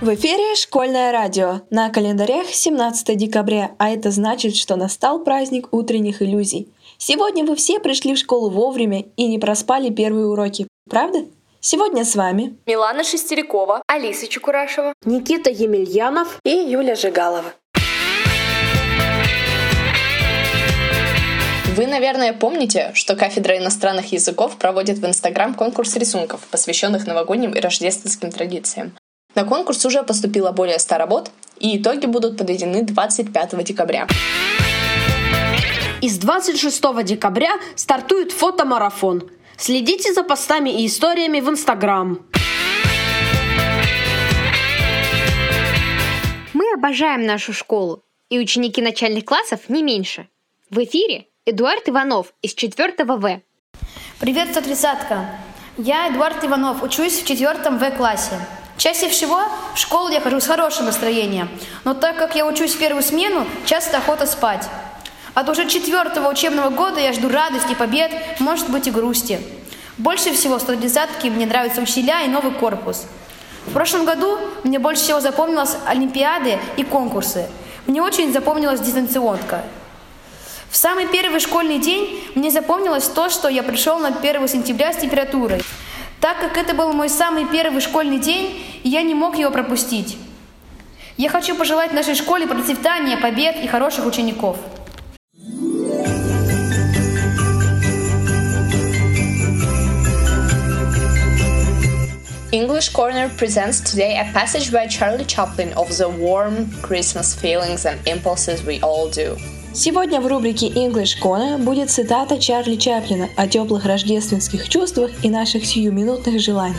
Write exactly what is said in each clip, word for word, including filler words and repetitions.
В эфире «Школьное радио». На календарях семнадцатое декабря, а это значит, что настал праздник утренних иллюзий. Сегодня вы все пришли в школу вовремя и не проспали первые уроки, правда? Сегодня с вами Милана Шестерякова, Алиса Чекурашева, Никита Емельянов и Юля Жигалова. Вы, наверное, помните, что кафедра иностранных языков проводит в Инстаграм конкурс рисунков, посвященных новогодним и рождественским традициям. На конкурс уже поступило более ста работ, и итоги будут подведены двадцать пятого декабря. И с двадцать шестого декабря стартует фотомарафон. Следите за постами и историями в Инстаграм. Мы обожаем нашу школу, и ученики начальных классов не меньше. В эфире Эдуард Иванов из четвёртого В. Привет, сто тридцатка! Я Эдуард Иванов, учусь в четвёртом В классе. Чаще всего в школу я хожу с хорошим настроением, но так как я учусь в первую смену, часто охота спать. От уже четвертого учебного года я жду радости, побед, может быть и грусти. Больше всего в сто тридцатке мне нравятся учителя и новый корпус. В прошлом году мне больше всего запомнилось олимпиады и конкурсы. Мне очень запомнилась дистанционка. В самый первый школьный день мне запомнилось то, что я пришел на первого сентября с температурой. Так как это был мой самый первый школьный день, я не мог его пропустить. Я хочу пожелать нашей школе процветания, побед и хороших учеников. English Corner presents today a passage by Charlie Chaplin of the warm Christmas feelings and impulses we all do. Сегодня в рубрике English Corner будет цитата Чарли Чаплина о теплых рождественских чувствах и наших сиюминутных желаниях.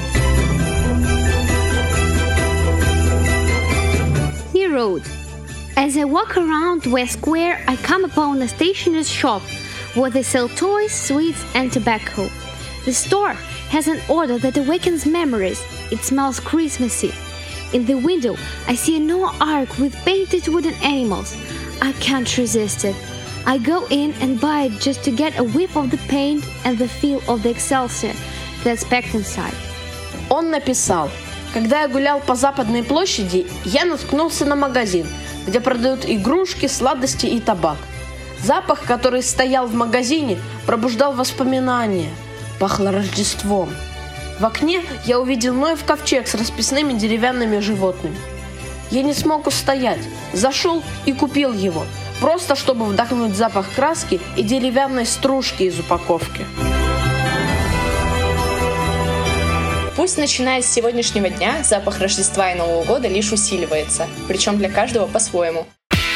He wrote, "As I walk around West Square, I come upon a stationer's shop where they sell toys, sweets and tobacco. The store has an odor that awakens memories. It smells Christmassy. In the window, I see a Noah Ark with painted wooden animals. I can't resist it. I go in and buy it just to get a whiff of the paint and the feel of the Excelsior that's packed inside." Он написал: «Когда я гулял по Западной площади, я наткнулся на магазин, где продают игрушки, сладости и табак. Запах, который стоял в магазине, пробуждал воспоминания. Пахло Рождеством. В окне я увидел Ноев ковчег с расписными деревянными животными. Я не смог устоять, зашел и купил его, просто чтобы вдохнуть запах краски и деревянной стружки из упаковки». Пусть начиная с сегодняшнего дня запах Рождества и Нового года лишь усиливается, причем для каждого по-своему.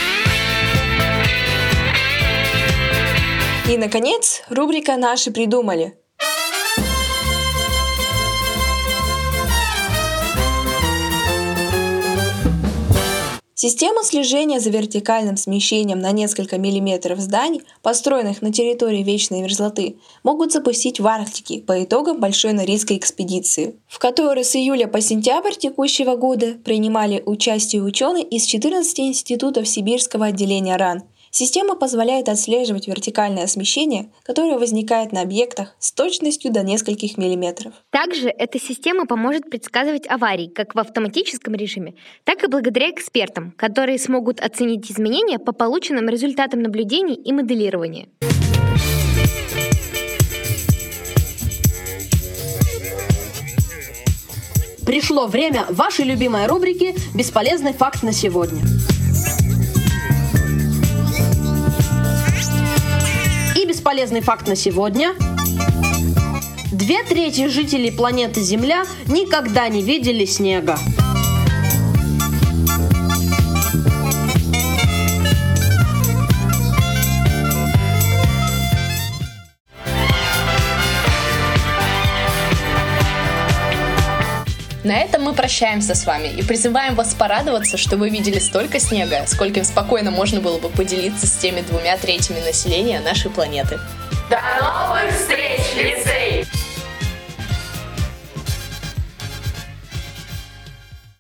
И, наконец, рубрика «Наши придумали». Систему слежения за вертикальным смещением на несколько миллиметров зданий, построенных на территории вечной мерзлоты, могут запустить в Арктике по итогам большой норильской экспедиции, в которой с июля по сентябрь текущего года принимали участие ученые из четырнадцати институтов Сибирского отделения РАН. Система позволяет отслеживать вертикальное смещение, которое возникает на объектах с точностью до нескольких миллиметров. Также эта система поможет предсказывать аварии как в автоматическом режиме, так и благодаря экспертам, которые смогут оценить изменения по полученным результатам наблюдений и моделирования. Пришло время вашей любимой рубрики «Бесполезный факт на сегодня». И бесполезный факт на сегодня. Две трети жителей планеты Земля никогда не видели снега. На этом мы прощаемся с вами и призываем вас порадоваться, что вы видели столько снега, скольким спокойно можно было бы поделиться с теми двумя третьими населения нашей планеты. До новых встреч, лицей!